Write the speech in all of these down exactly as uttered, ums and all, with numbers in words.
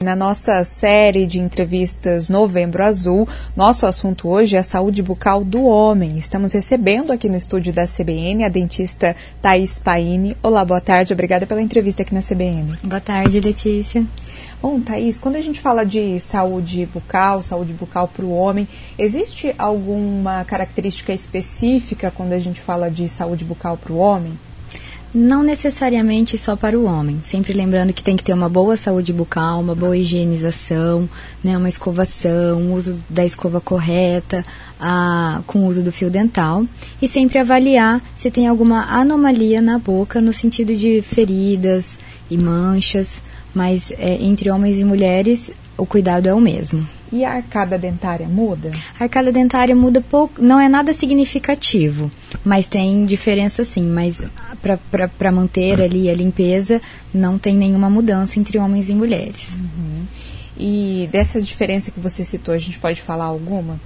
Na nossa série de entrevistas Novembro Azul, nosso assunto hoje é a saúde bucal do homem. Estamos recebendo aqui no estúdio da C B N a dentista Thaís Paini. Olá, boa tarde, obrigada pela entrevista aqui na C B N. Boa tarde, Letícia. Bom, Thaís, quando a gente fala de saúde bucal, saúde bucal para o homem, existe alguma característica específica quando a gente fala de saúde bucal para o homem? Não necessariamente só para o homem, sempre lembrando que tem que ter uma boa saúde bucal, uma boa higienização, né, uma escovação, o uso da escova correta, a, com o uso do fio dental, e sempre avaliar se tem alguma anomalia na boca no sentido de feridas e manchas, mas é, entre homens e mulheres o cuidado é o mesmo. E a arcada dentária muda? A arcada dentária muda pouco, não é nada significativo, mas tem diferença sim, mas para manter ali a limpeza não tem nenhuma mudança entre homens e mulheres. Uhum. E dessa diferença que você citou, a gente pode falar alguma?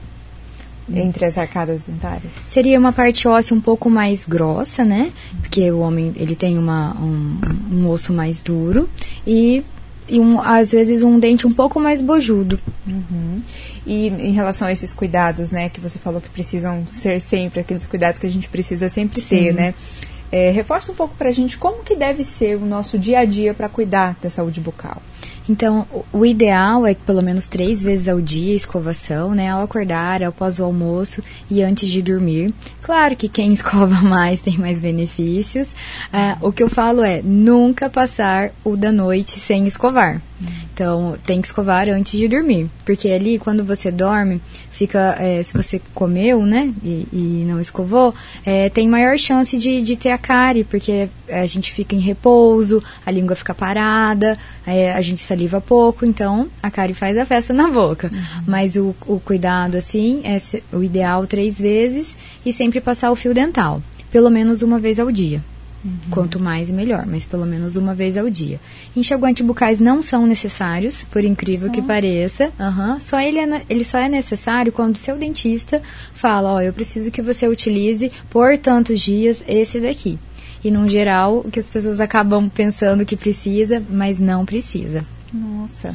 Entre as arcadas dentárias? Seria uma parte óssea um pouco mais grossa, né? Porque o homem ele tem uma, um, um osso mais duro e... e um, às vezes um dente um pouco mais bojudo. Uhum. E em relação a esses cuidados, né, que você falou que precisam ser sempre, aqueles cuidados que a gente precisa sempre Sim. ter, né? É, reforça um pouco pra gente como que deve ser o nosso dia a dia para cuidar da saúde bucal. Então, o ideal é que pelo menos três vezes ao dia escovação, né? Ao acordar, após o almoço e antes de dormir. Claro que quem escova mais tem mais benefícios. Uh, o que eu falo é nunca passar o da noite sem escovar. Então, tem que escovar antes de dormir. Porque ali, quando você dorme, fica, é, se você comeu, né, e, e não escovou, é, tem maior chance de, de ter a cárie, porque a gente fica em repouso, a língua fica parada, é, a gente saliva pouco, então a cárie faz a festa na boca. Uhum. Mas o, o cuidado, assim, é o ideal três vezes e sempre passar o fio dental, pelo menos uma vez ao dia. Uhum. Quanto mais, melhor, mas pelo menos uma vez ao dia. Enxaguantes bucais não são necessários, por incrível só. que pareça. Uhum. Só ele, é, ele só é necessário quando o seu dentista fala, ó, oh, eu preciso que você utilize por tantos dias esse daqui. E, no geral, o que as pessoas acabam pensando que precisa, mas não precisa. Nossa.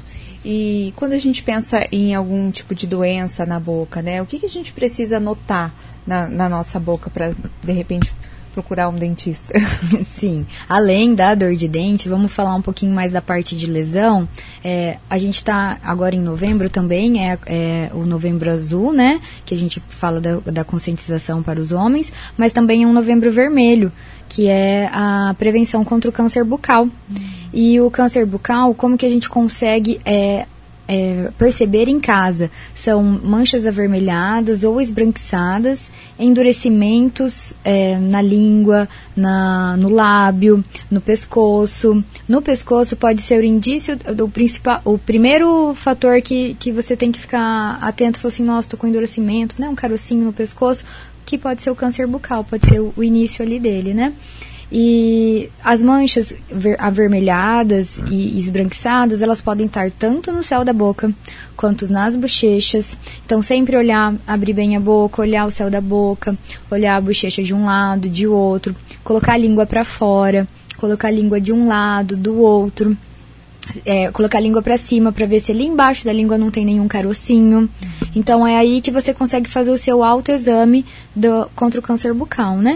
E quando a gente pensa em algum tipo de doença na boca, né? O que, que a gente precisa notar na, na nossa boca para, de repente, procurar um dentista? Sim, além da dor de dente, vamos falar um pouquinho mais da parte de lesão. É, a gente está agora em novembro também, é, é o Novembro Azul, né? Que a gente fala da, da conscientização para os homens, mas também é um Novembro Vermelho, que é a prevenção contra o câncer bucal. Hum. E o câncer bucal, como que a gente consegue... É, É, perceber em casa? São manchas avermelhadas ou esbranquiçadas, endurecimentos é, na língua, na, no lábio, no pescoço. No pescoço pode ser o indício, do principal, o primeiro fator que, que você tem que ficar atento, falar assim, nossa, estou com endurecimento, né, um carocinho no pescoço, que pode ser o câncer bucal, pode ser o, o início ali dele, né? E as manchas ver, avermelhadas e esbranquiçadas, elas podem estar tanto no céu da boca, quanto nas bochechas. Então, sempre olhar, abrir bem a boca, olhar o céu da boca, olhar a bochecha de um lado, de outro, colocar a língua para fora, colocar a língua de um lado, do outro, é, colocar a língua para cima para ver se ali embaixo da língua não tem nenhum carocinho. Então, é aí que você consegue fazer o seu autoexame do, contra o câncer bucal, né?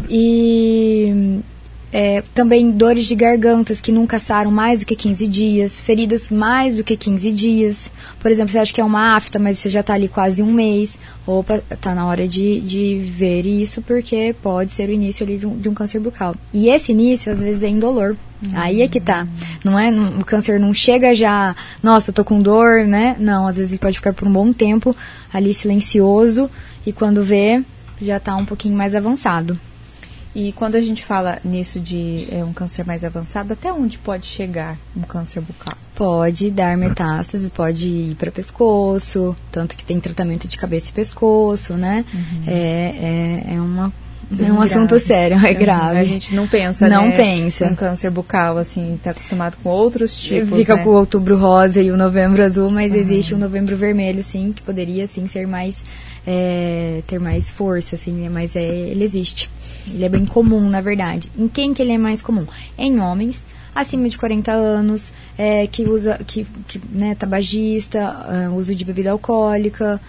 E é, também dores de gargantas que nunca saram mais do que quinze dias, feridas mais do que quinze dias. Por exemplo, você acha que é uma afta, mas você já está ali quase um mês. Opa, está na hora de, de ver isso, porque pode ser o início ali de um, de um câncer bucal. E esse início, às vezes, é indolor. Uhum. Aí é que tá. Não é, o câncer não chega já, nossa, eu tô com dor, né? Não, às vezes ele pode ficar por um bom tempo ali silencioso e quando vê, já está um pouquinho mais avançado. E quando a gente fala nisso de é, um câncer mais avançado, até onde pode chegar um câncer bucal? Pode dar metástases, pode ir para pescoço, tanto que tem tratamento de cabeça e pescoço, né? Uhum. É, é, é, uma, é um grave. Assunto sério, é grave. A gente não pensa, não né? pensa. Um câncer bucal, assim, está acostumado com outros tipos, Fica né? com o outubro rosa e o novembro azul, mas uhum. existe o novembro vermelho, sim, que poderia, sim, ser mais... É, ter mais força, assim, né? Mas é, ele existe. Ele é bem comum, na verdade. Em quem que ele é mais comum? Em homens acima de quarenta anos, é, que usa, que, que, né, tabagista, uh, uso de bebida alcoólica,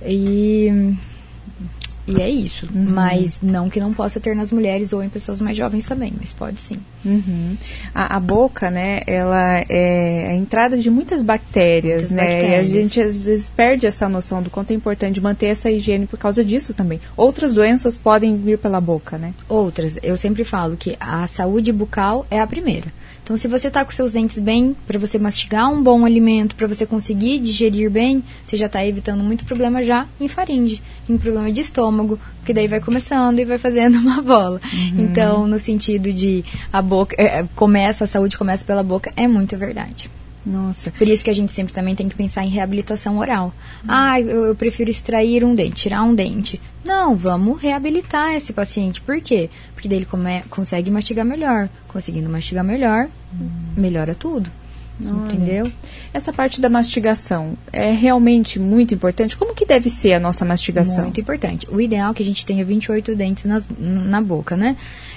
e... E é isso, uhum. Mas não que não possa ter nas mulheres ou em pessoas mais jovens também, mas pode sim. Uhum. A, a boca, né, ela é a entrada de muitas bactérias, muitas né, bactérias. E a gente às vezes perde essa noção do quanto é importante manter essa higiene por causa disso também. Outras doenças podem vir pela boca, né? Outras, eu sempre falo que a saúde bucal é a primeira. Então, se você está com seus dentes bem, para você mastigar um bom alimento, para você conseguir digerir bem, você já está evitando muito problema já em faringe, em problema de estômago, porque daí vai começando e vai fazendo uma bola. Uhum. Então, no sentido de a boca, é, começa, a saúde começa pela boca, é muito verdade. Nossa. Por isso que a gente sempre também tem que pensar em reabilitação oral. Hum. Ah, eu, eu prefiro extrair um dente, tirar um dente. Não, vamos reabilitar esse paciente. Por quê? Porque daí ele come, consegue mastigar melhor. Conseguindo mastigar melhor, hum. melhora tudo. Olha. Entendeu? Essa parte da mastigação é realmente muito importante. Como que deve ser a nossa mastigação? Muito importante. O ideal é que a gente tenha vinte e oito dentes nas, na boca, né?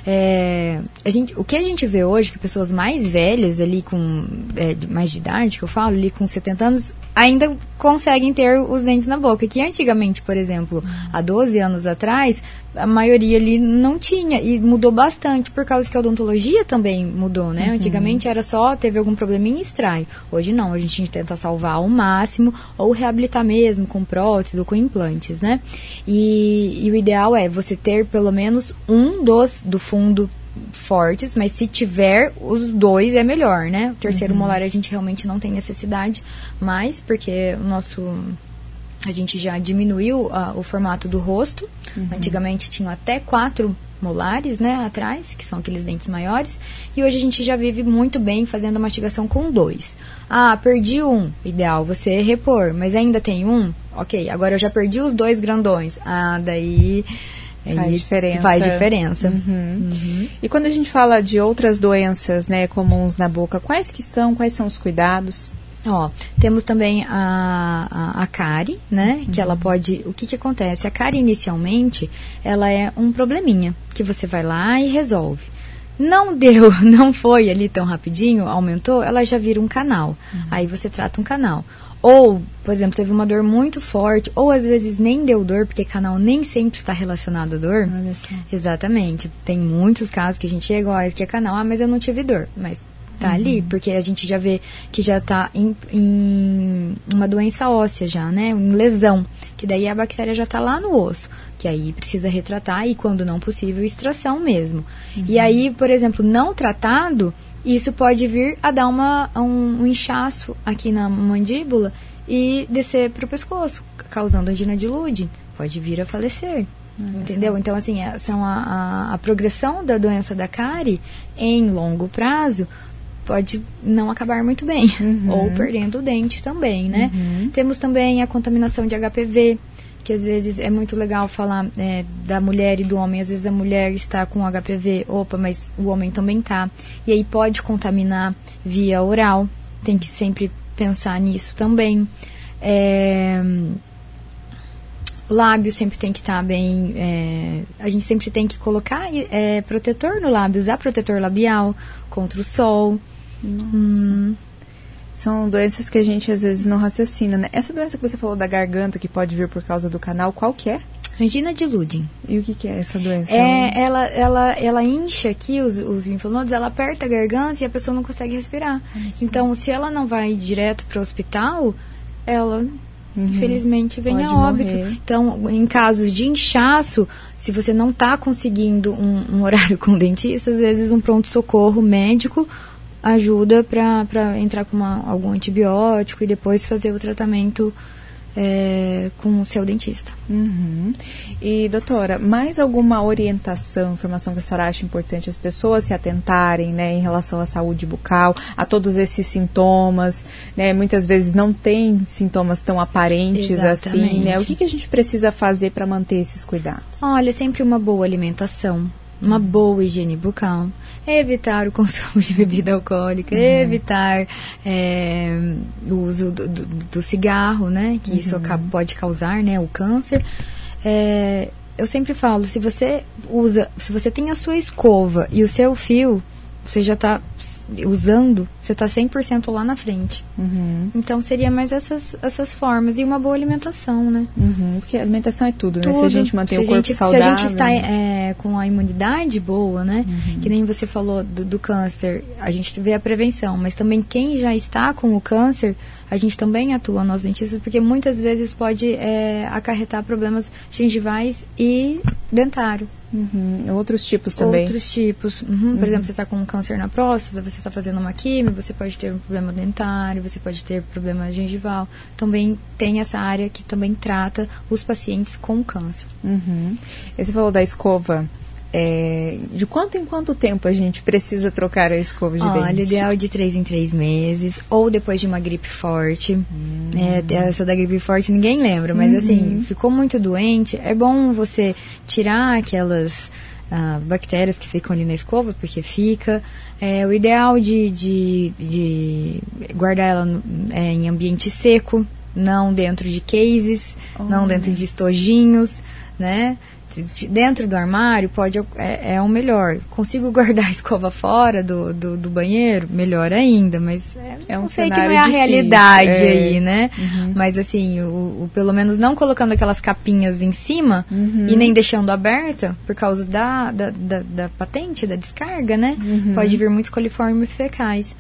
É, a gente, o que a gente vê hoje, que pessoas mais velhas ali com é, mais de idade, que eu falo, ali com setenta anos, ainda conseguem ter os dentes na boca. Que antigamente, por exemplo, uhum. há doze anos atrás, a maioria ali não tinha, e mudou bastante, por causa que a odontologia também mudou, né? Uhum. Antigamente era só, teve algum probleminha e extrai. Hoje não, a gente tenta salvar ao máximo, ou reabilitar mesmo, com próteses ou com implantes, né? E, e o ideal é você ter pelo menos um dos, do fundo fortes, mas se tiver os dois é melhor, né? O terceiro uhum. molar a gente realmente não tem necessidade, mas porque o nosso... A gente já diminuiu uh, o formato do rosto. Uhum. Antigamente tinham até quatro molares, né, atrás, que são aqueles dentes maiores. E hoje a gente já vive muito bem fazendo a mastigação com dois. Ah, perdi um. Ideal você repor, mas ainda tem um? Ok, agora eu já perdi os dois grandões. Ah, daí... Faz diferença. Faz diferença. Uhum. Uhum. E quando a gente fala de outras doenças, né, comuns na boca, quais que são? Quais são os cuidados? Ó, temos também a, a, a cárie, né, uhum. que ela pode... O que que acontece? A cárie, inicialmente, ela é um probleminha, que você vai lá e resolve. Não deu, não foi ali tão rapidinho, aumentou, ela já vira um canal. Uhum. Aí você trata um canal. Ou, por exemplo, teve uma dor muito forte, ou às vezes nem deu dor, porque canal nem sempre está relacionado à dor. Olha só. Exatamente. Tem muitos casos que a gente chega, olha, que é canal, ah, mas eu não tive dor. Mas... tá uhum. ali, porque a gente já vê que já está em, em uma doença óssea já, né, em lesão, que daí a bactéria já está lá no osso, que aí precisa retratar e, quando não possível, extração mesmo. Uhum. E aí, por exemplo, não tratado, isso pode vir a dar uma, um, um inchaço aqui na mandíbula e descer para o pescoço, causando angina de Ludwig, pode vir a falecer. Uhum. Entendeu? Então, assim, é, são a, a, a progressão da doença da cárie em longo prazo pode não acabar muito bem, uhum. ou perdendo o dente também, né? Uhum. Temos também a contaminação de H P V, que às vezes é muito legal falar é, da mulher e do homem. Às vezes a mulher está com H P V, opa, mas o homem também tá. E aí pode contaminar via oral, tem que sempre pensar nisso também. É... Lábio sempre tem que estar tá bem, é, a gente sempre tem que colocar é, protetor no lábio, usar protetor labial contra o sol. Nossa. Hum. São doenças que a gente às vezes não raciocina, né? Essa doença que você falou da garganta, que pode vir por causa do canal, qual que é? Angina de Ludwig. E o que, que é essa doença? É, ela, ela, ela incha aqui os, os linfonodos, ela aperta a garganta e a pessoa não consegue respirar. Nossa. Então, se ela não vai direto para o hospital, ela... Uhum. Infelizmente vem Pode a óbito. Morrer. Então, em casos de inchaço, se você não está conseguindo um, um horário com o dentista, às vezes um pronto-socorro médico ajuda para entrar com uma, algum antibiótico e depois fazer o tratamento é, com o seu dentista. Uhum. E, doutora, mais alguma orientação, informação que a senhora acha importante as pessoas se atentarem, né, em relação à saúde bucal, a todos esses sintomas, né, muitas vezes não tem sintomas tão aparentes Exatamente. assim, né, o que, que a gente precisa fazer para manter esses cuidados? Olha, sempre uma boa alimentação, uma boa higiene bucal, evitar o consumo de bebida alcoólica, uhum. evitar é, o uso do, do, do cigarro, né, que uhum. isso acaba, pode causar, né, o câncer. É, eu sempre falo, se você usa, se você tem a sua escova e o seu fio, você já está usando, você está cem por cento lá na frente. Uhum. Então, seria mais essas, essas formas. E uma boa alimentação, né? Uhum, porque alimentação é tudo, tudo. né? Se a gente manter se o corpo gente, saudável... Se a gente está é, com a imunidade boa, né? Uhum. Que nem você falou do, do câncer, a gente vê a prevenção. Mas também quem já está com o câncer, a gente também atua, nós dentistas, porque muitas vezes pode é, acarretar problemas gengivais e dentário. Uhum. Outros tipos também. Outros tipos. Uhum. Por uhum. exemplo, você está com um câncer na próstata, você está fazendo uma quimio, você pode ter um problema dentário, você pode ter problema gengival. Também tem essa área que também trata os pacientes com câncer. Uhum. E você falou da escova. É, de quanto em quanto tempo a gente precisa trocar a escova de Olha, dente? Olha, o ideal é de três em três meses, ou depois de uma gripe forte. Hum. É, essa da gripe forte ninguém lembra, mas uhum. assim, ficou muito doente, é bom você tirar aquelas ah, bactérias que ficam ali na escova, porque fica. É, o ideal de, de, de guardar ela no, é, em ambiente seco, não dentro de cases, oh. não dentro de estojinhos, né? Dentro do armário pode é, é o melhor. Consigo guardar a escova fora do, do, do banheiro? Melhor ainda, mas é, é um não sei que não é a difícil. realidade é. aí, né? Uhum. Mas assim, o, o, pelo menos não colocando aquelas capinhas em cima uhum. e nem deixando aberta por causa da, da, da, da patente, da descarga, né? Uhum. Pode vir muitos coliformes fecais.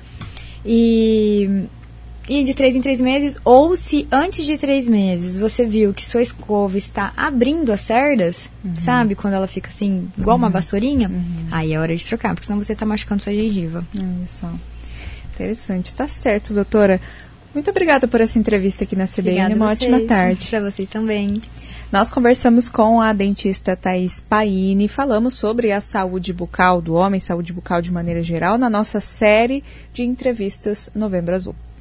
E... E de três em três meses, ou se antes de três meses você viu que sua escova está abrindo as cerdas, uhum. sabe? Quando ela fica assim, igual uhum. uma vassourinha, uhum. aí é hora de trocar, porque senão você está machucando sua gengiva. Olha só. Interessante. Tá certo, doutora. Muito obrigada por essa entrevista aqui na C B N. Obrigada Uma vocês. Ótima tarde. Para vocês também. Nós conversamos com a dentista Thaís Paini, falamos sobre a saúde bucal do homem, saúde bucal de maneira geral, na nossa série de entrevistas Novembro Azul.